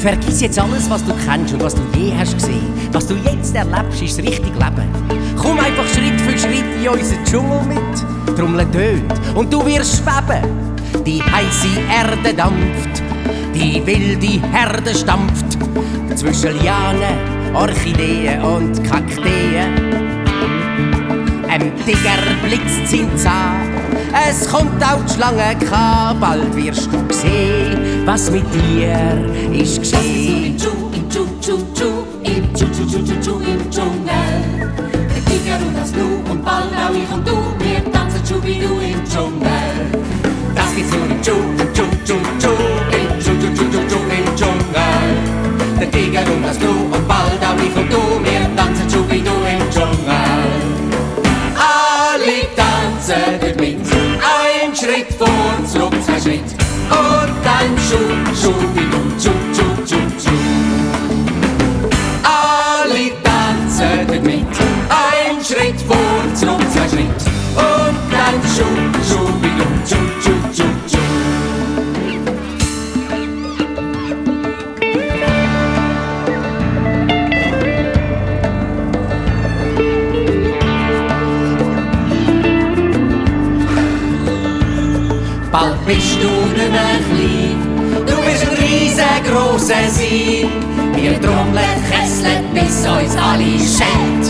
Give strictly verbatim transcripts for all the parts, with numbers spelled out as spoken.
Vergiss jetzt alles, was du kennst und was du je hast gesehen. Was du jetzt erlebst, ist das richtige Leben. Komm einfach Schritt für Schritt in unseren Dschungel mit. Trommel tönt und du wirst schweben. Die heisse Erde dampft, die wilde Herde stampft. Zwischen Lianen, Orchideen und Kakteen. Ein Tiger blitzt sein Zahn. Es kommt auch die Schlange, bald wirst du sehen, was mit dir ist geschehen. Im Dschungel, im Dschungel, im Dschungel, im Dschungel. Der Tiger und das Gnu und bald auch ich und du, wir tanzen Schubidu im Dschungel. Das gibt's nur im Dschungel, im Dschungel, im Dschungel, im Dschungel, im Dschungel. Der Tiger und das Gnu und bald auch ich und du, wir tanzen Schubidu im Dschungel. Alle tanzen dort mit. Ein Schritt vor, zurück, zwei Schritt und dann Schuh, Schubidu, Schuh, Schuh, Schuh, Schuh. Alle tanzen dort mit. Ein Schritt vor, zurück, zwei Schritt und dann Schuh, Schubidu, Schuh, Schuh, Schuh, Schuh. Bald bist du nicht mehr klein, du bist ein riesengroßer sein. Wir trommeln, kesseln, bis uns alle schämt.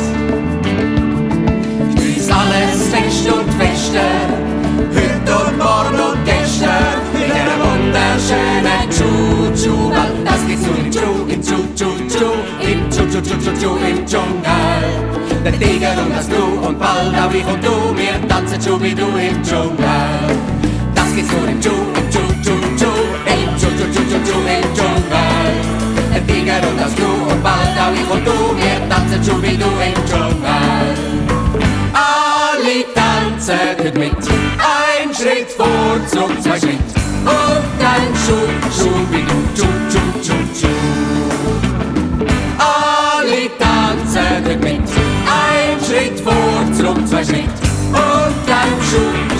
Uns alles fest und fester, heute und morgen und gestern. In dieser wunderschönen Tschu-Tschu-Welt, das gibt's nur im Tschu, im Tschu-Tschu-Tschu, im Tschu-Tschu-Tschu-Tschu, im Dschungel. Der Tiger und das Gnu und bald auch ich und du, wir tanzen Schubidu im Dschungel. Das gibt's nur im Dschungel, im Dschungel, Dschungel, im Dschungel, Dschungel, Dschungel, im Dschungel. Der Tiger und das Gnu und bald auch ich und du, wir tanzen Schubidu im Dschungel. Alle tanzen dort mit. Ein Schritt vor, zurück, zwei Schritt und dann Schuh, Schubidu, Schuh, Schuh, Schuh, Schuh. Alle tanzen dort mit. Ein Schritt vor, zurück, zwei Schritt und dann Schuh.